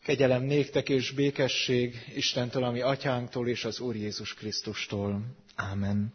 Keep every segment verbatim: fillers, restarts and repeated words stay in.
Kegyelem néktek és békesség Istentől, ami atyánktól és az Úr Jézus Krisztustól. Ámen.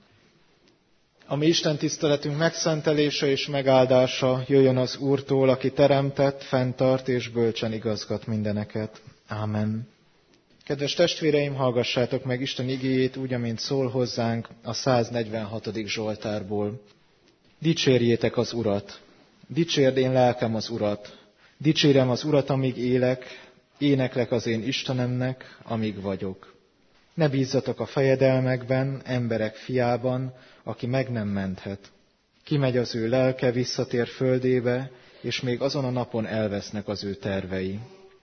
A mi Isten tiszteletünk megszentelése és megáldása jöjjön az Úrtól, aki teremtett, fenntart és bölcsen igazgat mindeneket. Ámen. Kedves testvéreim, hallgassátok meg Isten igéjét úgy, amint szól hozzánk a száznegyvenhatodik Zsoltárból. Dicsérjétek az Urat! Dicsérd én lelkem az Urat! Dicsérem az Urat, amíg élek, éneklek az én Istenemnek, amíg vagyok. Ne bízzatok a fejedelmekben, emberek fiában, aki meg nem menthet. Kimegy az ő lelke, visszatér földébe, és még azon a napon elvesznek az ő tervei.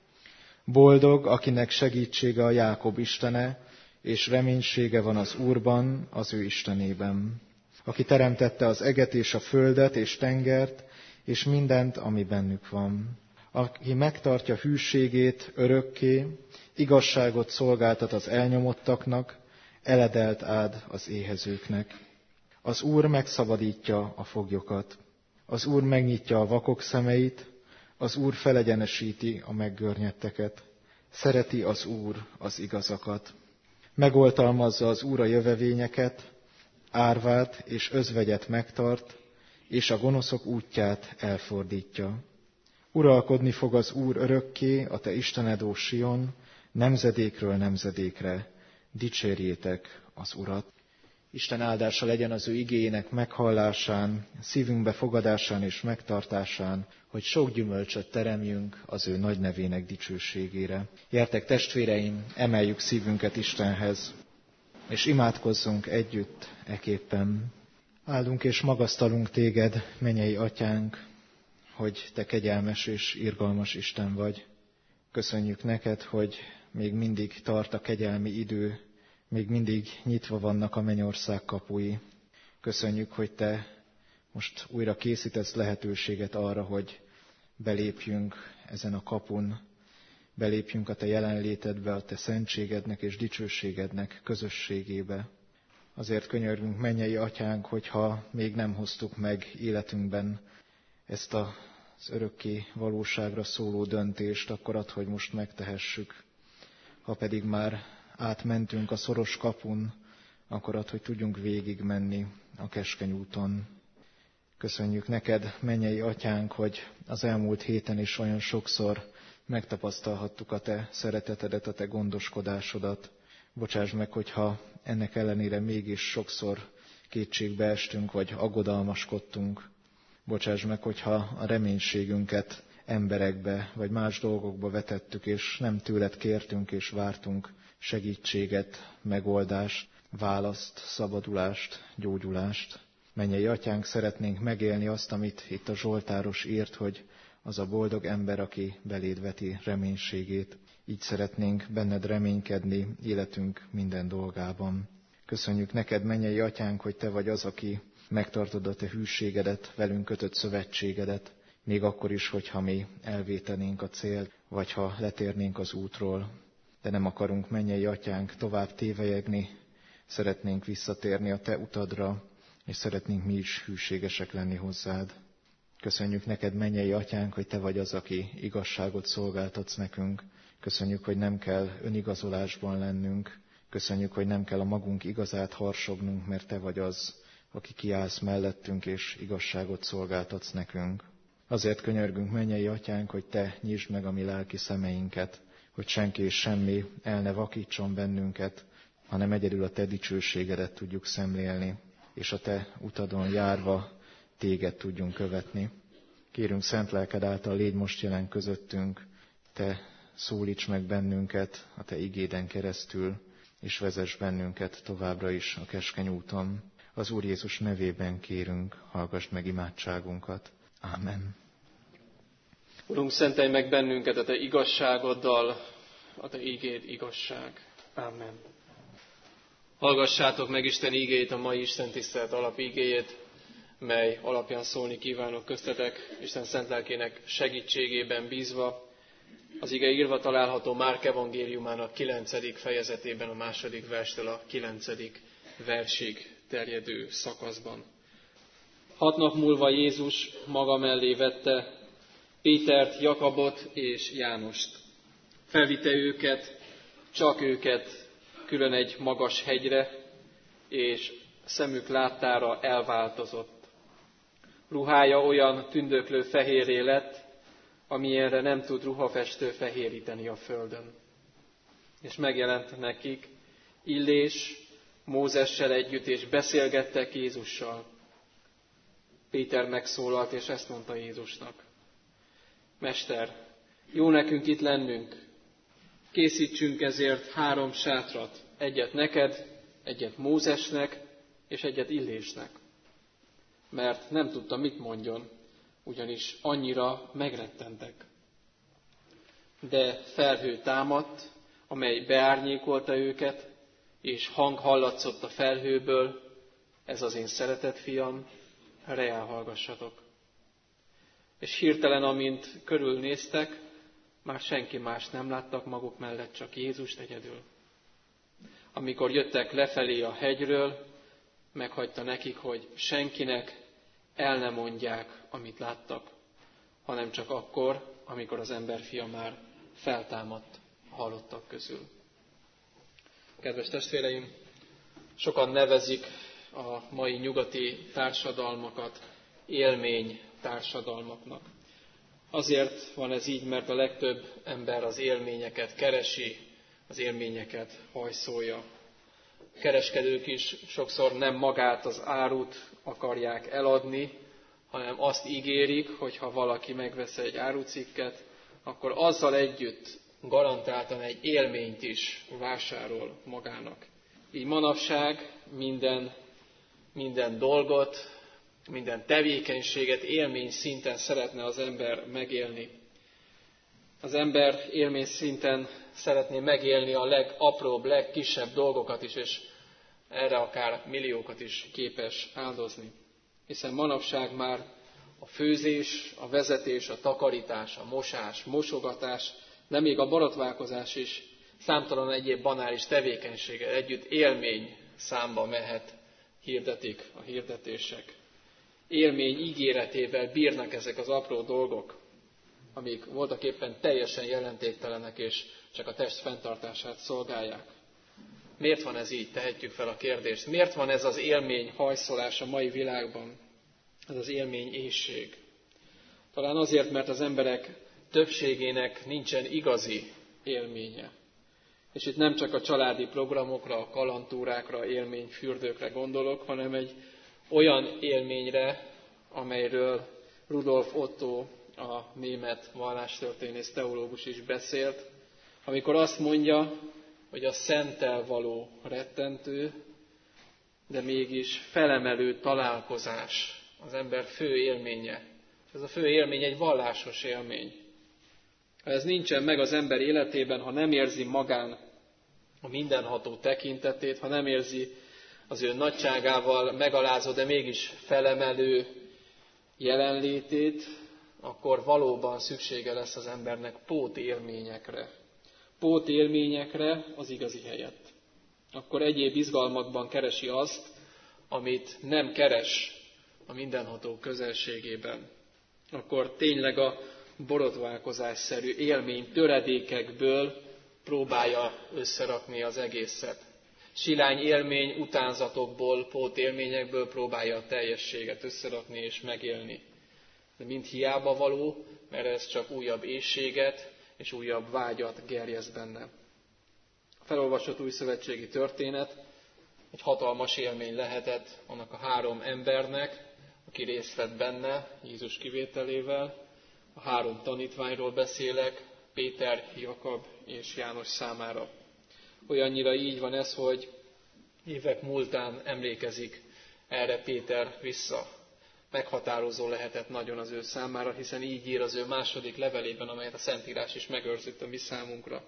Boldog, akinek segítsége a Jákob Istene, és reménysége van az Úrban, az ő Istenében. Aki teremtette az eget és a földet és tengert, és mindent, ami bennük van. Aki megtartja hűségét örökké, igazságot szolgáltat az elnyomottaknak, eledelt áld az éhezőknek. Az Úr megszabadítja a foglyokat. Az Úr megnyitja a vakok szemeit, az Úr felegyenesíti a meggörnyetteket. Szereti az Úr az igazakat. Megoltalmazza az Úr a jövevényeket, árvát és özvegyet megtart, és a gonoszok útját elfordítja. Uralkodni fog az Úr örökké, a te Istened, ó Sion, nemzedékről nemzedékre. Dicsérjétek az Urat! Isten áldása legyen az ő igéjének meghallásán, szívünkbe fogadásán és megtartásán, hogy sok gyümölcsöt teremjünk az ő nagy nevének dicsőségére. Gyertek, testvéreim, emeljük szívünket Istenhez, és imádkozzunk együtt eképpen. Áldunk és magasztalunk téged, mennyei atyánk, hogy te kegyelmes és irgalmas Isten vagy. Köszönjük neked, hogy még mindig tart a kegyelmi idő, még mindig nyitva vannak a mennyország kapui. Köszönjük, hogy te most újra készítesz lehetőséget arra, hogy belépjünk ezen a kapun, belépjünk a te jelenlétedbe, a te szentségednek és dicsőségednek közösségébe. Azért könyörgünk, mennyei atyánk, hogyha még nem hoztuk meg életünkben ezt az örökké valóságra szóló döntést, akkor add, hogy most megtehessük. Ha pedig már átmentünk a szoros kapun, akkor add, hogy tudjunk végigmenni a keskeny úton. Köszönjük neked, mennyei atyánk, hogy az elmúlt héten is olyan sokszor megtapasztalhattuk a te szeretetedet, a te gondoskodásodat. Bocsáss meg, hogyha ennek ellenére mégis sokszor kétségbe estünk, vagy aggodalmaskodtunk. Bocsáss meg, hogyha a reménységünket emberekbe, vagy más dolgokba vetettük, és nem tőled kértünk és vártunk segítséget, megoldást, választ, szabadulást, gyógyulást. Mennyei atyánk, szeretnénk megélni azt, amit itt a Zsoltáros írt, hogy az a boldog ember, aki beléd veti reménységét. Így szeretnénk benned reménykedni életünk minden dolgában. Köszönjük neked, mennyei atyánk, hogy te vagy az, aki megtartod a te hűségedet, velünk kötött szövetségedet, még akkor is, hogyha mi elvétenénk a célt, vagy ha letérnénk az útról. De nem akarunk, mennyei atyánk, tovább tévelyegni, szeretnénk visszatérni a te utadra, és szeretnénk mi is hűségesek lenni hozzád. Köszönjük neked, mennyei atyánk, hogy te vagy az, aki igazságot szolgáltatsz nekünk. Köszönjük, hogy nem kell önigazolásban lennünk. Köszönjük, hogy nem kell a magunk igazát harsognunk, mert te vagy az, aki kiállsz mellettünk, és igazságot szolgáltatsz nekünk. Azért könyörgünk, mennyei atyánk, hogy te nyisd meg a mi lelki szemeinket, hogy senki és semmi el ne vakítson bennünket, hanem egyedül a te dicsőségedet tudjuk szemlélni, és a te utadon járva téged tudjunk követni. Kérünk, szent lelked által légy most jelen közöttünk, te szólíts meg bennünket a te igéden keresztül, és vezess bennünket továbbra is a keskeny úton. Az Úr Jézus nevében kérünk, hallgass meg imádságunkat. Ámen. Urunk, szentelj meg bennünket a te igazságoddal, a te ígéd igazság. Ámen. Hallgassátok meg Isten ígéjét, a mai Isten tisztelet alapígéjét, mely alapján szólni kívánok köztetek, Isten szent lelkének segítségében bízva. Az ige írva található Márk evangéliumának kilencedik fejezetében, a második verstől a kilencedik versig terjedő szakaszban. Hat nap múlva Jézus maga mellé vette Pétert, Jakabot és Jánost. Felvitte őket, csak őket külön egy magas hegyre, és szemük láttára elváltozott. Ruhája olyan tündöklő fehérré lett, amilyenre nem tud ruhafestő fehéríteni a földön. És megjelent nekik Illés Mózessel együtt, és beszélgettek Jézussal. Péter megszólalt, és ezt mondta Jézusnak: Mester, jó nekünk itt lennünk, készítsünk ezért három sátrat, egyet neked, egyet Mózesnek, és egyet Illésnek. Mert nem tudta, mit mondjon, ugyanis annyira megrettentek. De felhő támadt, amely beárnyékolta őket, és hang hallatszott a felhőből: ez az én szeretett fiam, reá hallgassatok. És hirtelen, amint körülnéztek, már senki más nem láttak maguk mellett, csak Jézust egyedül. Amikor jöttek lefelé a hegyről, meghagyta nekik, hogy senkinek el ne mondják, amit láttak, hanem csak akkor, amikor az emberfia már feltámadt a halottak közül. Kedves testvéreim, sokan nevezik a mai nyugati társadalmakat élmény társadalmaknak. Azért van ez így, mert a legtöbb ember az élményeket keresi, az élményeket hajszolja. A kereskedők is sokszor nem magát az árut akarják eladni, hanem azt ígérik, hogy ha valaki megvesz egy árucikket, akkor azzal együtt garantáltan egy élményt is vásárol magának. Így manapság minden, minden dolgot, minden tevékenységet élmény szinten szeretne az ember megélni. Az ember élmény szinten szeretné megélni a legapróbb, legkisebb dolgokat is, és erre akár milliókat is képes áldozni. Hiszen manapság már a főzés, a vezetés, a takarítás, a mosás, mosogatás, de még a borotválkozás is számtalan egyéb banális tevékenységgel együtt élmény számba mehet, hirdetik a hirdetések. Élmény ígéretével bírnak ezek az apró dolgok, amik voltaképpen teljesen jelentéktelenek, és csak a test fenntartását szolgálják. Miért van ez így? Tehetjük fel a kérdést. Miért van ez az élmény hajszolás a mai világban? Ez az élmény éhség. Talán azért, mert az emberek többségének nincsen igazi élménye. És itt nem csak a családi programokra, a kalandtúrákra, élményfürdőkre gondolok, hanem egy olyan élményre, amelyről Rudolf Otto, a német vallástörténész teológus is beszélt, amikor azt mondja, hogy a szenttel való rettentő, de mégis felemelő találkozás az ember fő élménye. Ez a fő élmény egy vallásos élmény. Ha ez nincsen meg az ember életében, ha nem érzi magán a mindenható tekintetét, ha nem érzi az ő nagyságával megalázó, de mégis felemelő jelenlétét, akkor valóban szüksége lesz az embernek pótélményekre. Pótélményekre az igazi helyett. Akkor egyéb izgalmakban keresi azt, amit nem keres a mindenható közelségében. Akkor tényleg a borotválkozásszerű élmény töredékekből próbálja összerakni az egészet. Silány élmény utánzatokból, pótélményekből próbálja a teljességet összerakni és megélni. De mind hiába való, mert ez csak újabb éhséget és újabb vágyat gerjeszt benne. A felolvasott újszövetségi történet egy hatalmas élmény lehetett annak a három embernek, aki részt vett benne, Jézus kivételével. A három tanítványról beszélek, Péter, Jakab és János számára. Olyannyira így van ez, hogy évek múltán emlékezik erre Péter vissza. Meghatározó lehetett nagyon az ő számára, hiszen így ír az ő második levelében, amelyet a Szentírás is megőrzött a mi számunkra.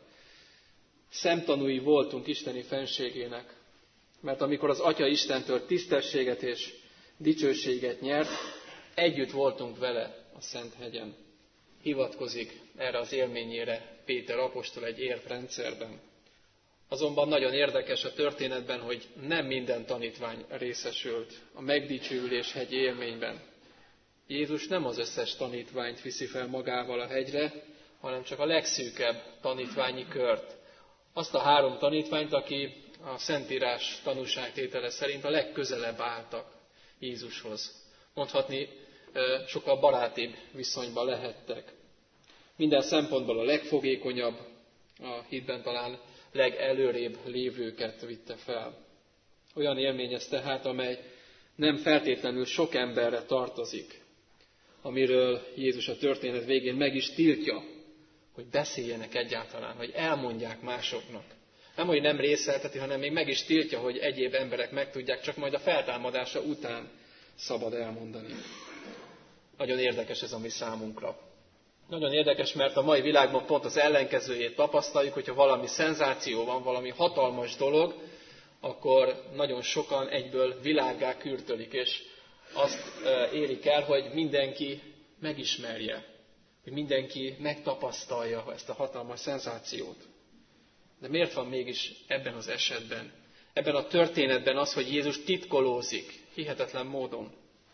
Szemtanúi voltunk isteni fenségének, mert amikor az Atya Istentől tisztességet és dicsőséget nyert, együtt voltunk vele a Szent hegyen. Hivatkozik erre az élményére Péter apostol egy érvrendszerben. Azonban nagyon érdekes a történetben, hogy nem minden tanítvány részesült a megdicsőülés hegy élményben. Jézus nem az összes tanítványt viszi fel magával a hegyre, hanem csak a legszűkebb tanítványi kört. Azt a három tanítványt, aki a Szentírás tanúságtétele szerint a legközelebb álltak Jézushoz. Mondhatni, sokkal barátibb viszonyban lehettek. Minden szempontból a legfogékonyabb, a hitben talán legelőrébb lévőket vitte fel. Olyan élmény ez tehát, amely nem feltétlenül sok emberre tartozik, amiről Jézus a történet végén meg is tiltja, hogy beszéljenek egyáltalán, hogy elmondják másoknak. Nem, hogy nem részelteti, hanem még meg is tiltja, hogy egyéb emberek megtudják, csak majd a feltámadása után szabad elmondani. Nagyon érdekes ez a mi számunkra. Nagyon érdekes, mert a mai világban pont az ellenkezőjét tapasztaljuk, hogyha valami szenzáció van, valami hatalmas dolog, akkor nagyon sokan egyből világgá kürtölik, és azt érik el, hogy mindenki megismerje, hogy mindenki megtapasztalja ezt a hatalmas szenzációt. De miért van mégis ebben az esetben, ebben a történetben az, hogy Jézus titkolózik hihetetlen módon,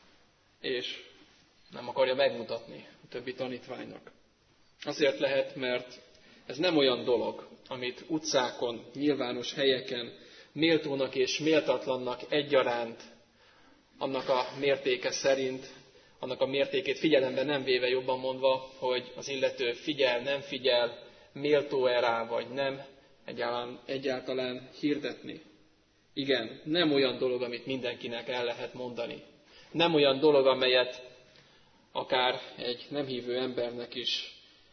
és nem akarja megmutatni a többi tanítványnak? Azért lehet, mert ez nem olyan dolog, amit utcákon, nyilvános helyeken méltónak és méltatlannak egyaránt, annak a mértéke szerint, annak a mértékét figyelembe nem véve, jobban mondva, hogy az illető figyel, nem figyel, méltó-e rá, vagy nem, egyáltalán, egyáltalán hirdetni. Igen, nem olyan dolog, amit mindenkinek el lehet mondani. Nem olyan dolog, amelyet akár egy nem hívő embernek is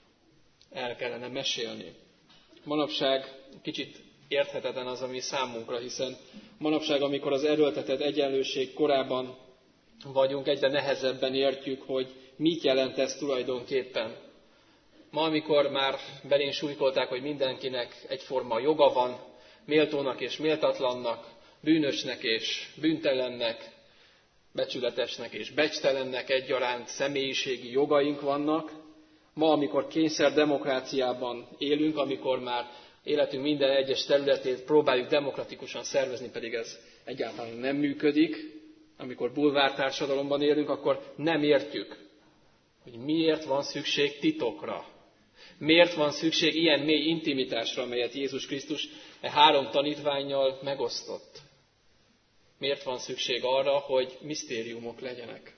el kellene mesélni. Manapság kicsit érthetetlen az, ami számunkra, hiszen manapság, amikor az erőltetett egyenlőség korában vagyunk, egyre nehezebben értjük, hogy mit jelent ez tulajdonképpen. Ma, amikor már belénk súlykolták, hogy mindenkinek egyforma joga van, méltónak és méltatlannak, bűnösnek és bűntelennek, becsületesnek és becstelennek egyaránt személyiségi jogaink vannak. Ma, amikor kényszer demokráciában élünk, amikor már életünk minden egyes területét próbáljuk demokratikusan szervezni, pedig ez egyáltalán nem működik, amikor bulvártársadalomban élünk, akkor nem értjük, hogy miért van szükség titokra. Miért van szükség ilyen mély intimitásra, amelyet Jézus Krisztus e három tanítvánnyal megosztott. Miért van szükség arra, hogy misztériumok legyenek.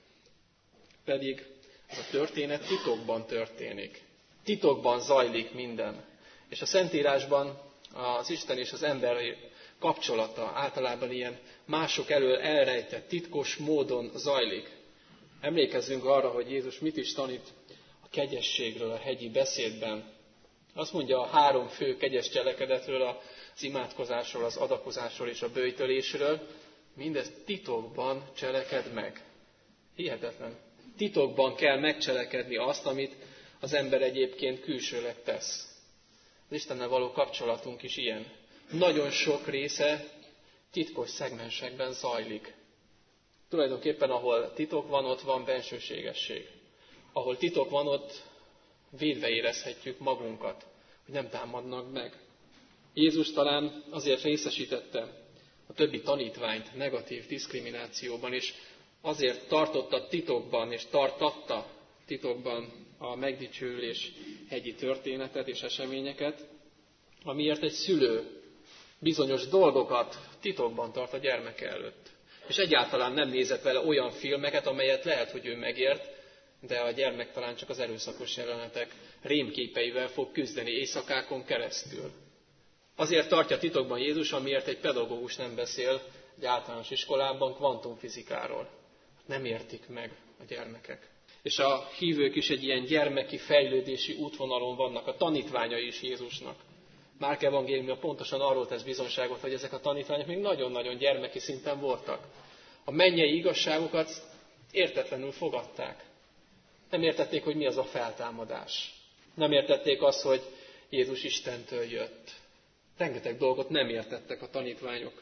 Pedig ez a történet titokban történik. Titokban zajlik minden. És a Szentírásban az Isten és az ember kapcsolata általában ilyen mások elől elrejtett, titkos módon zajlik. Emlékezzünk arra, hogy Jézus mit is tanít a kegyességről a hegyi beszédben. Azt mondja a három fő kegyes cselekedetről, az imádkozásról, az adakozásról és a böjtölésről, mindezt titokban cseleked meg. Hihetetlen. Titokban kell megcselekedni azt, amit az ember egyébként külsőleg tesz. Az Istennel való kapcsolatunk is ilyen. Nagyon sok része titkos szegmensekben zajlik. Tulajdonképpen ahol titok van, ott van bensőségesség. Ahol titok van, ott védve érezhetjük magunkat, hogy nem támadnak meg. Jézus talán azért részesítette a többi tanítványt negatív diszkriminációban, és azért tartotta titokban, és tartatta titokban a megdicsőülés hegyi történetet és eseményeket, amiért egy szülő bizonyos dolgokat titokban tart a gyermeke előtt. És egyáltalán nem nézett vele olyan filmeket, amelyet lehet, hogy ő megért, de a gyermek talán csak az erőszakos jelenetek rémképeivel fog küzdeni éjszakákon keresztül. Azért tartja titokban Jézus, amiért egy pedagógus nem beszél egy általános iskolában kvantumfizikáról. Nem értik meg a gyermekek. És a hívők is egy ilyen gyermeki fejlődési útvonalon vannak, a tanítványai is Jézusnak. Márk evangéliuma pontosan arról tesz bizonyságot, hogy ezek a tanítványok még nagyon-nagyon gyermeki szinten voltak. A mennyei igazságokat értetlenül fogadták. Nem értették, hogy mi az a feltámadás. Nem értették azt, hogy Jézus Istentől jött. Rengeteg dolgot nem értettek a tanítványok.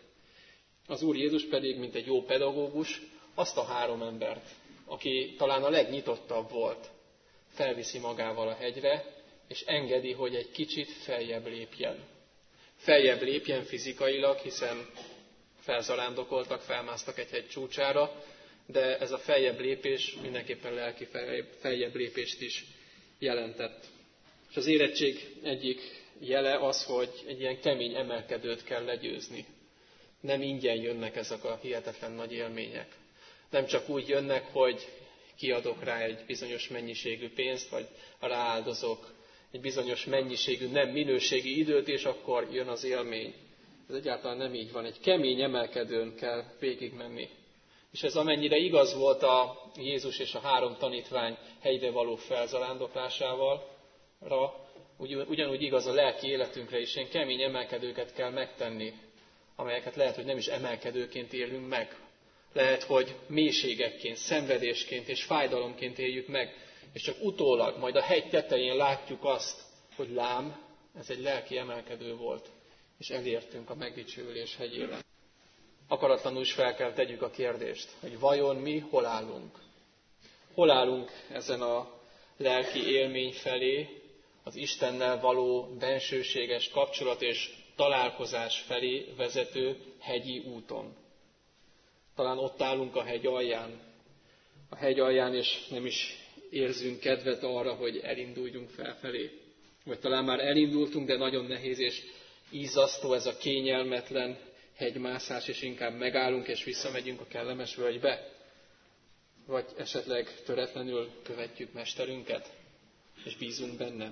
Az Úr Jézus pedig, mint egy jó pedagógus, azt a három embert, aki talán a legnyitottabb volt, felviszi magával a hegyre, és engedi, hogy egy kicsit feljebb lépjen. Feljebb lépjen fizikailag, hiszen felzarándokoltak, felmásztak egy hegy csúcsára, de ez a feljebb lépés mindenképpen lelki feljebb lépést is jelentett. És az érettség egyik jele az, hogy egy ilyen kemény emelkedőt kell legyőzni. Nem ingyen jönnek ezek a hihetetlen nagy élmények. Nem csak úgy jönnek, hogy kiadok rá egy bizonyos mennyiségű pénzt, vagy rááldozok egy bizonyos mennyiségű, nem minőségi időt, és akkor jön az élmény. Ez egyáltalán nem így van. Egy kemény emelkedőn kell végigmenni. És ez amennyire igaz volt a Jézus és a három tanítvány hegyre való felzarándoklásával, ugyanúgy igaz a lelki életünkre is. Ilyen kemény emelkedőket kell megtenni, amelyeket lehet, hogy nem is emelkedőként élünk meg. Lehet, hogy mélységekként, szenvedésként és fájdalomként éljük meg, és csak utólag, majd a hegy tetején látjuk azt, hogy lám, ez egy lelki emelkedő volt, és elértünk a megdicsőülés hegyére. Akaratlanul is fel kell tegyük a kérdést, hogy vajon mi hol állunk? Hol állunk ezen a lelki élmény felé, az Istennel való bensőséges kapcsolat és találkozás felé vezető hegyi úton? Talán ott állunk a hegy alján, a hegy alján, és nem is érzünk kedvet arra, hogy elinduljunk felfelé. Vagy talán már elindultunk, de nagyon nehéz és ízasztó ez a kényelmetlen hegymászás, és inkább megállunk és visszamegyünk a kellemes völgybe. Vagy esetleg töretlenül követjük mesterünket, és bízunk benne.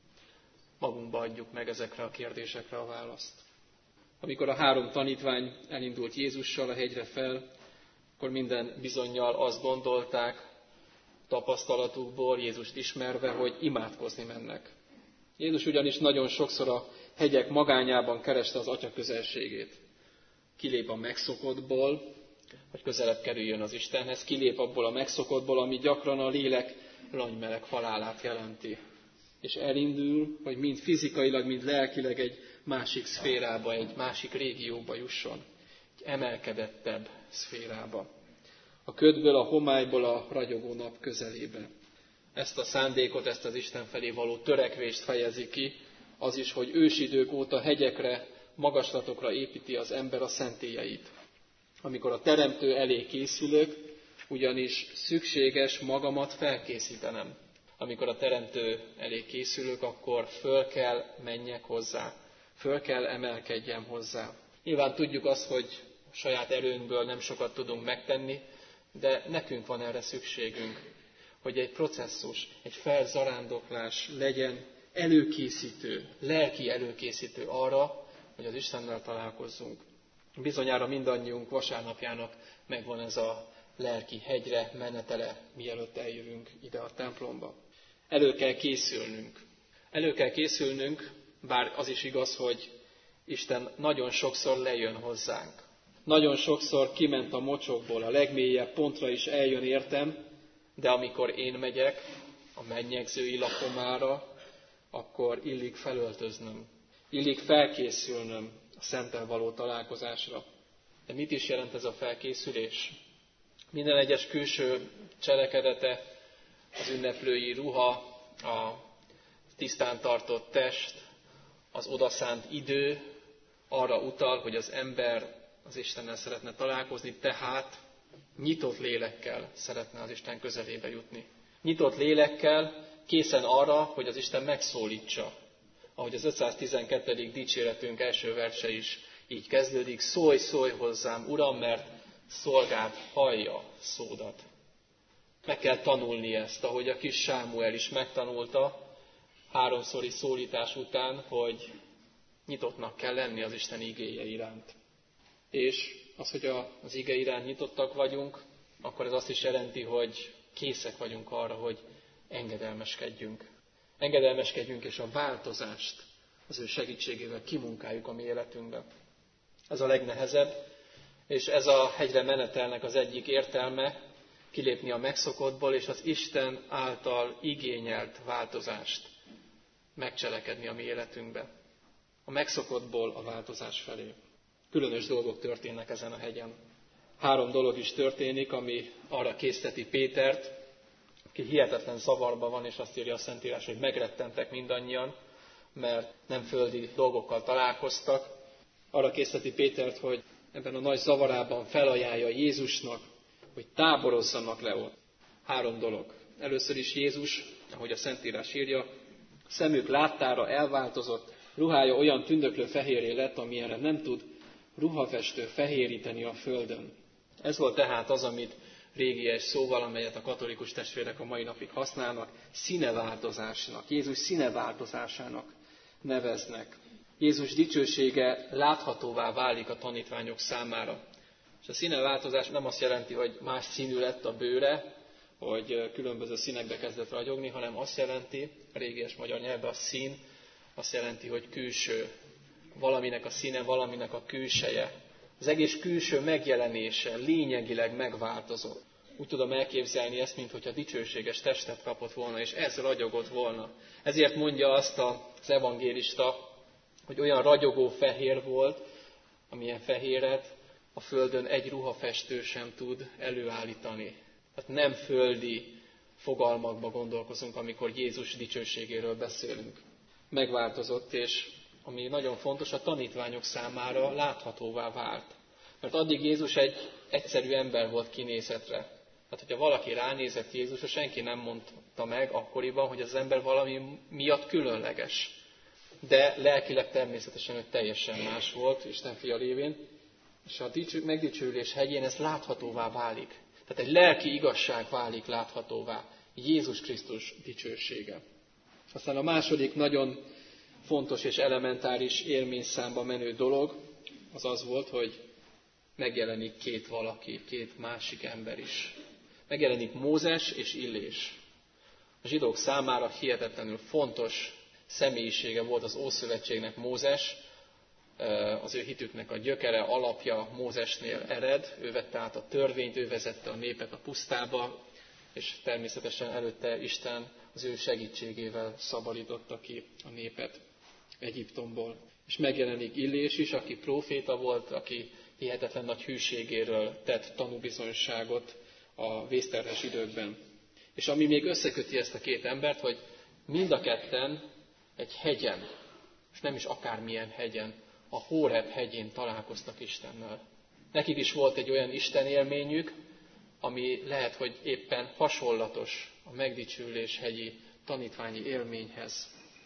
Magunkba adjuk meg ezekre a kérdésekre a választ. Amikor a három tanítvány elindult Jézussal a hegyre fel, akkor minden bizonnyal azt gondolták, tapasztalatukból, Jézust ismerve, hogy imádkozni mennek. Jézus ugyanis nagyon sokszor a hegyek magányában kereste az Atya közelségét. Kilép a megszokottból, hogy közelebb kerüljön az Istenhez, kilép abból a megszokottból, ami gyakran a lélek langymeleg halálát jelenti. És elindul, hogy mind fizikailag, mind lelkileg egy másik szférába, egy másik régióba jusson. Egy emelkedettebb szférába. A ködből, a homályból a ragyogó nap közelébe. Ezt a szándékot, ezt az Isten felé való törekvést fejezi ki, az is, hogy ősidők óta hegyekre, magaslatokra építi az ember a szentélyeit. Amikor a Teremtő elé készülök, ugyanis szükséges magamat felkészítenem. Amikor a Teremtő elé készülök, akkor föl kell menjek hozzá, föl kell emelkedjem hozzá. Nyilván tudjuk azt, hogy saját erőnkből nem sokat tudunk megtenni, de nekünk van erre szükségünk, hogy egy processzus, egy felzarándoklás legyen előkészítő, lelki előkészítő arra, hogy az Istennel találkozzunk. Bizonyára mindannyiunk vasárnapjának megvan ez a lelki hegyre menetele, mielőtt eljövünk ide a templomba. Elő kell készülnünk. Elő kell készülnünk, bár az is igaz, hogy Isten nagyon sokszor lejön hozzánk. Nagyon sokszor kiment a mocsokból, a legmélyebb pontra is eljön értem, de amikor én megyek a mennyegzői lakomára, akkor illik felöltöznöm, illik felkészülnöm a Szenttel való találkozásra. De mit is jelent ez a felkészülés? Minden egyes külső cselekedete, az ünneplői ruha, a tisztán tartott test, az odaszánt idő arra utal, hogy az ember az Istennel szeretne találkozni, tehát nyitott lélekkel szeretne az Isten közelébe jutni. Nyitott lélekkel, készen arra, hogy az Isten megszólítsa. Ahogy az ötszáztizenkettedik dicséretünk első verse is így kezdődik, szólj, szólj hozzám, Uram, mert szolgád hallja szódat. Meg kell tanulni ezt, ahogy a kis Sámuel is megtanulta háromszori szólítás után, hogy nyitottnak kell lenni az Isten igéje iránt. És az, hogy az ige iránt nyitottak vagyunk, akkor ez azt is jelenti, hogy készek vagyunk arra, hogy engedelmeskedjünk. Engedelmeskedjünk, és a változást az ő segítségével kimunkáljuk a mi életünkbe. Ez a legnehezebb, és ez a hegyre menetelnek az egyik értelme, kilépni a megszokottból, és az Isten által igényelt változást megcselekedni a mi életünkbe. A megszokottból a változás felé. Különös dolgok történnek ezen a hegyen. Három dolog is történik, ami arra készteti Pétert, aki hihetetlen zavarban van, és azt írja a Szentírás, hogy megrettentek mindannyian, mert nem földi dolgokkal találkoztak. Arra készteti Pétert, hogy ebben a nagy zavarában felajánlja Jézusnak, hogy táborozzanak le ott. Három dolog. Először is Jézus, ahogy a Szentírás írja, Szemük láttára elváltozott, ruhája olyan tündöklő fehérré lett, amilyenre nem tud ruhafestő fehéríteni a földön. Ez volt tehát az, amit régies szóval, amelyet a katolikus testvérek a mai napig használnak, színeváltozásnak, Jézus színeváltozásának neveznek. Jézus dicsősége láthatóvá válik a tanítványok számára. És a színeváltozás nem azt jelenti, hogy más színű lett a bőre, hogy különböző színekbe kezdett ragyogni, hanem azt jelenti, a régies magyar nyelvben a szín, azt jelenti, hogy külső, valaminek a színe, valaminek a külseje. Az egész külső megjelenése lényegileg megváltozott. Úgy tudom elképzelni ezt, mintha dicsőséges testet kapott volna, és ez ragyogott volna. Ezért mondja azt az evangélista, hogy olyan ragyogó fehér volt, amilyen fehéret a földön egy ruhafestő sem tud előállítani. Tehát nem földi fogalmakba gondolkozunk, amikor Jézus dicsőségéről beszélünk. Megváltozott, és ami nagyon fontos, a tanítványok számára láthatóvá vált. Mert addig Jézus egy egyszerű ember volt kinézetre. Tehát, hogyha valaki ránézett Jézusra, senki nem mondta meg akkoriban, hogy az ember valami miatt különleges. De lelkileg természetesen ő teljesen más volt, Isten fia révén. És a dicső, megdicsőlés hegyén ez láthatóvá válik. Tehát egy lelki igazság válik láthatóvá. Jézus Krisztus dicsősége. Aztán a második nagyon fontos és elementáris élményszámba menő dolog az az volt, hogy megjelenik két valaki, két másik ember is. Megjelenik Mózes és Illés. A zsidók számára hihetetlenül fontos személyisége volt az Ószövetségnek Mózes, az ő hitüknek a gyökere, alapja Mózesnél ered, ő vette át a törvényt, ő vezette a népet a pusztába, és természetesen előtte Isten az ő segítségével szabadította ki a népet Egyiptomból. És megjelenik Illés is, aki próféta volt, aki hihetetlen nagy hűségéről tett tanúbizonyságot a vészterhes időkben. És ami még összeköti ezt a két embert, hogy mind a ketten egy hegyen, és nem is akármilyen hegyen, a Hóreb hegyén találkoztak Istennel. Nekik is volt egy olyan Isten élményük, ami lehet, hogy éppen hasonlatos a megdicsülés hegyi tanítványi élményhez.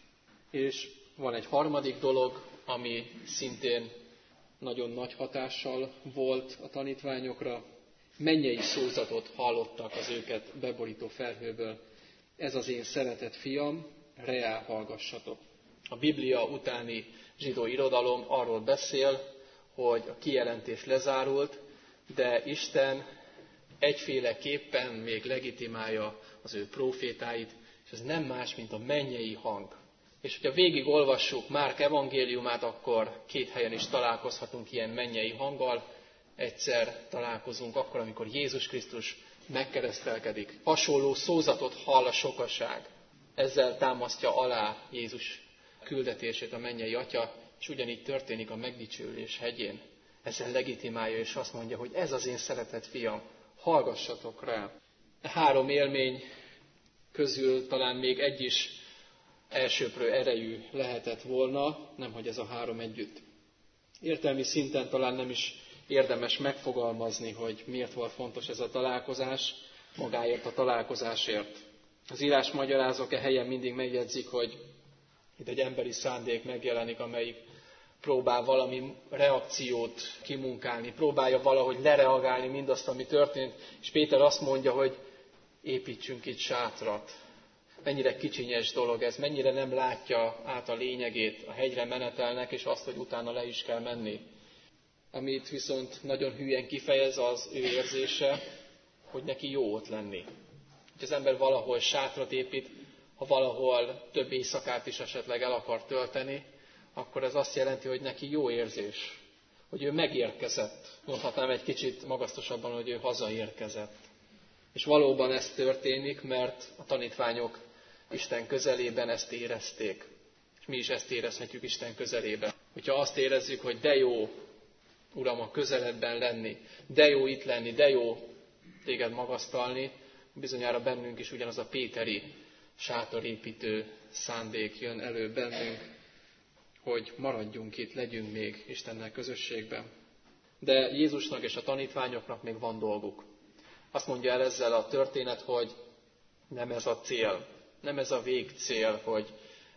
És van egy harmadik dolog, ami szintén nagyon nagy hatással volt a tanítványokra. Mennyei szózatot hallottak az őket beborító felhőből. Ez az én szeretett fiam, reá hallgassatok. A Biblia utáni zsidó irodalom arról beszél, hogy a kijelentés lezárult, de Isten egyféleképpen még legitimálja az ő prófétáit, és ez nem más, mint a mennyei hang. És hogyha végig olvassuk Márk evangéliumát, akkor két helyen is találkozhatunk ilyen mennyei hanggal. Egyszer találkozunk akkor, amikor Jézus Krisztus megkeresztelkedik. Hasonló szózatot hall a sokaság. Ezzel támasztja alá Jézus küldetését a mennyei Atya, és ugyanígy történik a megdicsőlés hegyén. Ezzel legitimálja, és azt mondja, hogy ez az én szeretett fiam, hallgassatok rá. A három élmény közül talán még egy is elsöprő erejű lehetett volna, nemhogy ez a három együtt. Értelmi szinten talán nem is érdemes megfogalmazni, hogy miért volt fontos ez a találkozás, magáért a találkozásért. Az írás magyarázók e helyen mindig megjegyzik, hogy itt egy emberi szándék megjelenik, amelyik próbál valami reakciót kimunkálni, próbálja valahogy lereagálni mindazt, ami történt, és Péter azt mondja, hogy építsünk itt sátrat. Mennyire kicsinyes dolog ez, mennyire nem látja át a lényegét, a hegyre menetelnek, és azt, hogy utána le is kell menni. Amit viszont nagyon hülyen kifejez az ő érzése, hogy neki jó ott lenni. Hogy az ember valahol sátrat épít, ha valahol több éjszakát is esetleg el akar tölteni, akkor ez azt jelenti, hogy neki jó érzés, hogy ő megérkezett. Mondhatnám egy kicsit magasztosabban, hogy ő hazaérkezett. És valóban ez történik, mert a tanítványok Isten közelében ezt érezték. És mi is ezt érezhetjük Isten közelében. Hogyha azt érezzük, hogy de jó, Uram, a közeledben lenni, de jó itt lenni, de jó téged magasztalni, bizonyára bennünk is ugyanaz a péteri sátorépítő szándék jön elő bennünk, hogy maradjunk itt, legyünk még Istennel közösségben. De Jézusnak és a tanítványoknak még van dolguk. Azt mondja el ezzel a történet, hogy nem ez a cél, nem ez a végcél, hogy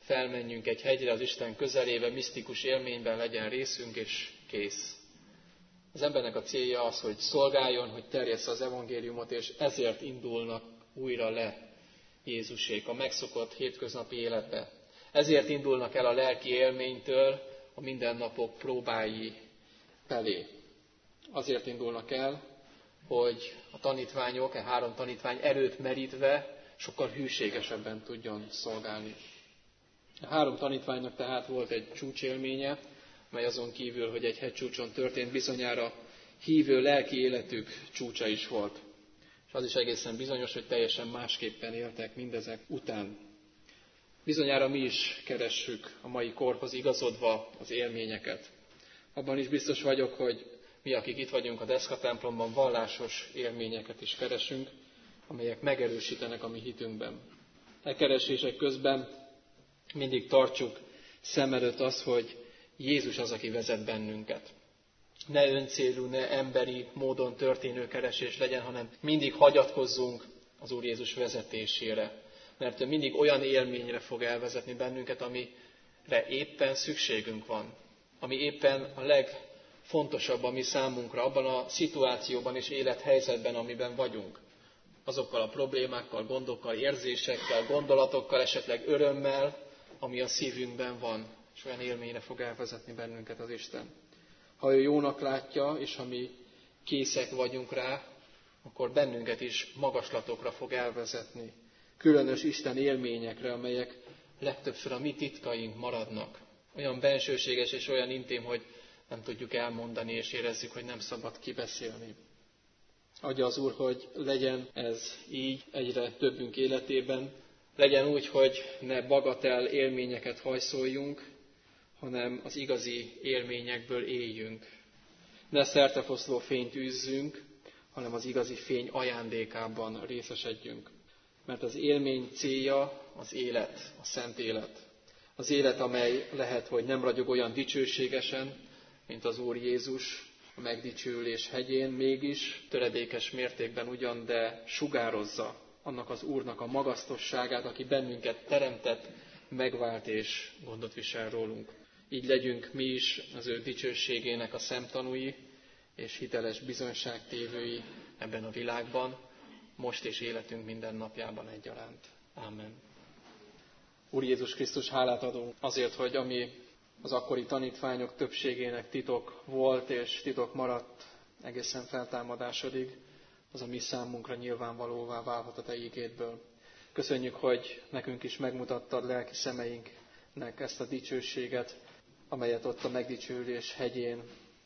felmenjünk egy hegyre az Isten közelébe, misztikus élményben legyen részünk, és kész. Az embernek a célja az, hogy szolgáljon, hogy terjessze az evangéliumot, és ezért indulnak újra le Jézusék a megszokott hétköznapi életbe. Ezért indulnak el a lelki élménytől a mindennapok próbái felé. Azért indulnak el, hogy a tanítványok, a három tanítvány erőt merítve sokkal hűségesebben tudjon szolgálni. A három tanítványnak tehát volt egy csúcsélménye, mely azon kívül, hogy egy hegycsúcson történt, bizonyára hívő lelki életük csúcsa is volt. És az is egészen bizonyos, hogy teljesen másképpen éltek mindezek után. Bizonyára mi is keressük a mai korhoz igazodva az élményeket. Abban is biztos vagyok, hogy mi, akik itt vagyunk a Deszka templomban, vallásos élményeket is keresünk, amelyek megerősítenek a mi hitünkben. E keresések közben mindig tartsuk szem előtt azt, hogy Jézus az, aki vezet bennünket. Ne öncélú, ne emberi módon történő keresés legyen, hanem mindig hagyatkozzunk az Úr Jézus vezetésére. Mert ő mindig olyan élményre fog elvezetni bennünket, amire éppen szükségünk van. Ami éppen a legfontosabb a mi számunkra, abban a szituációban és élethelyzetben, amiben vagyunk. Azokkal a problémákkal, gondokkal, érzésekkel, gondolatokkal, esetleg örömmel, ami a szívünkben van. És olyan élményre fog elvezetni bennünket az Isten. Ha ő jónak látja, és ha mi készek vagyunk rá, akkor bennünket is magaslatokra fog elvezetni. Különös Isten élményekre, amelyek legtöbbször a mi titkaink maradnak. Olyan bensőséges és olyan intim, hogy nem tudjuk elmondani, és érezzük, hogy nem szabad kibeszélni. Adja az Úr, hogy legyen ez így egyre többünk életében. Legyen úgy, hogy ne bagatel élményeket hajszoljunk, hanem az igazi élményekből éljünk. Ne szertefoszló fényt űzzünk, hanem az igazi fény ajándékában részesedjünk. Mert az élmény célja az élet, a szent élet. Az élet, amely lehet, hogy nem ragyog olyan dicsőségesen, mint az Úr Jézus a megdicsőülés hegyén, mégis töredékes mértékben ugyan, de sugározza annak az Úrnak a magasztosságát, aki bennünket teremtett, megvált és gondot visel rólunk. Így legyünk mi is az ő dicsőségének a szemtanúi és hiteles bizonyságtévői ebben a világban, most és életünk minden napjában egyaránt. Ámen. Úr Jézus Krisztus, hálát adunk azért, hogy ami az akkori tanítványok többségének titok volt és titok maradt egészen feltámadásodig, az a mi számunkra nyilvánvalóvá válhat a Te ígédből. Köszönjük, hogy nekünk is megmutattad lelki szemeinknek ezt a dicsőséget, amelyet ott a megdicsőülés hegyén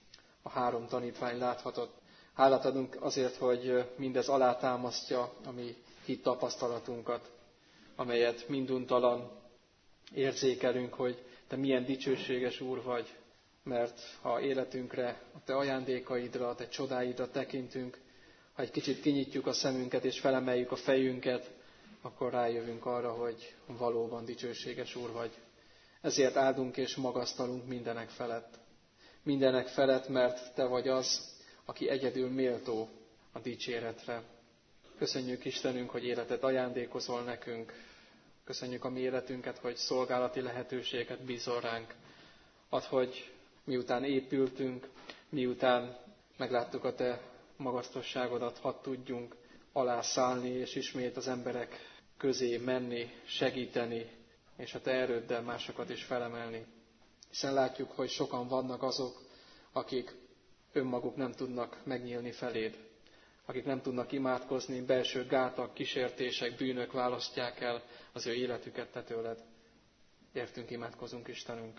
a három tanítvány láthatott. Hálát adunk azért, hogy mindez alátámasztja a mi hit tapasztalatunkat, amelyet minduntalan érzékelünk, hogy Te milyen dicsőséges Úr vagy, mert ha életünkre, a Te ajándékaidra, a Te csodáidra tekintünk, ha egy kicsit kinyitjuk a szemünket és felemeljük a fejünket, akkor rájövünk arra, hogy valóban dicsőséges Úr vagy. Ezért áldunk és magasztalunk mindenek felett. Mindenek felett, mert Te vagy az, aki egyedül méltó a dicséretre. Köszönjük Istenünk, hogy életet ajándékozol nekünk. Köszönjük a mi életünket, hogy szolgálati lehetőséget bízol ránk. Add, hogy miután épültünk, miután megláttuk a Te magasztosságodat, hadd tudjunk alászállni, és ismét az emberek közé menni, segíteni, és a Te erőddel másokat is felemelni. Hiszen látjuk, hogy sokan vannak azok, akik önmaguk nem tudnak megnyílni feléd, akik nem tudnak imádkozni, belső gátak, kísértések, bűnök választják el az ő életüket Te tőled. Értünk, imádkozunk Istenünk.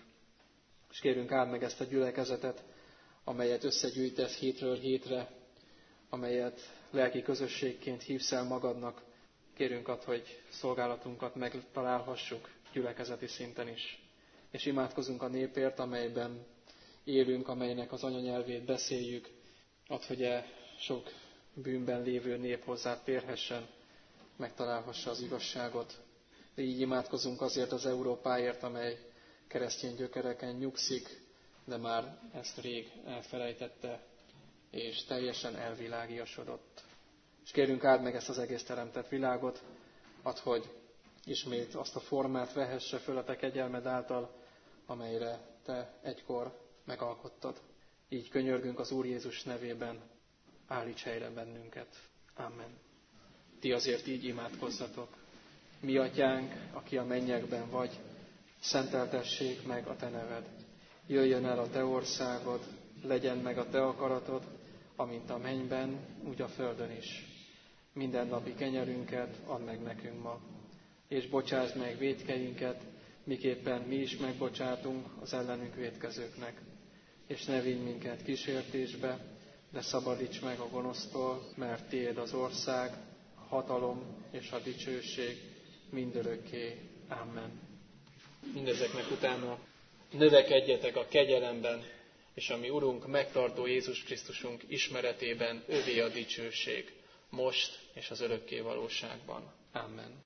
És kérünk, áld meg ezt a gyülekezetet, amelyet összegyűjtesz hétről hétre, amelyet lelki közösségként hívsz el magadnak. Kérünk add, hogy szolgálatunkat megtalálhassuk gyülekezeti szinten is. És imádkozunk a népért, amelyben élünk, amelynek az anyanyelvét beszéljük. Add, hogy e sok bűnben lévő nép hozzád térhessen, megtalálhassa az igazságot. De így imádkozunk azért az Európáért, amely keresztény gyökereken nyugszik, de már ezt rég elfelejtette, és teljesen elvilágiasodott. És kérünk, áld meg ezt az egész teremtett világot, add, hogy ismét azt a formát vehesse föl a te kegyelmed által, amelyre te egykor megalkottad. Így könyörgünk az Úr Jézus nevében, állíts helyre bennünket. Amen. Ti azért így imádkozzatok. Mi atyánk, aki a mennyekben vagy, szenteltessék meg a te neved. Jöjjön el a te országod, legyen meg a te akaratod, amint a mennyben, úgy a földön is. Mindennapi kenyerünket add meg nekünk ma, és bocsásd meg vétkeinket, miképpen mi is megbocsátunk az ellenünk vétkezőknek. És ne vigy minket kísértésbe, de szabadíts meg a gonosztól, mert tiéd az ország, a hatalom és a dicsőség mindörökké. Amen. Mindezeknek utána növekedjetek a kegyelemben, és a mi Urunk, megtartó Jézus Krisztusunk ismeretében övé a dicsőség, most és az örökké valóságban. Amen.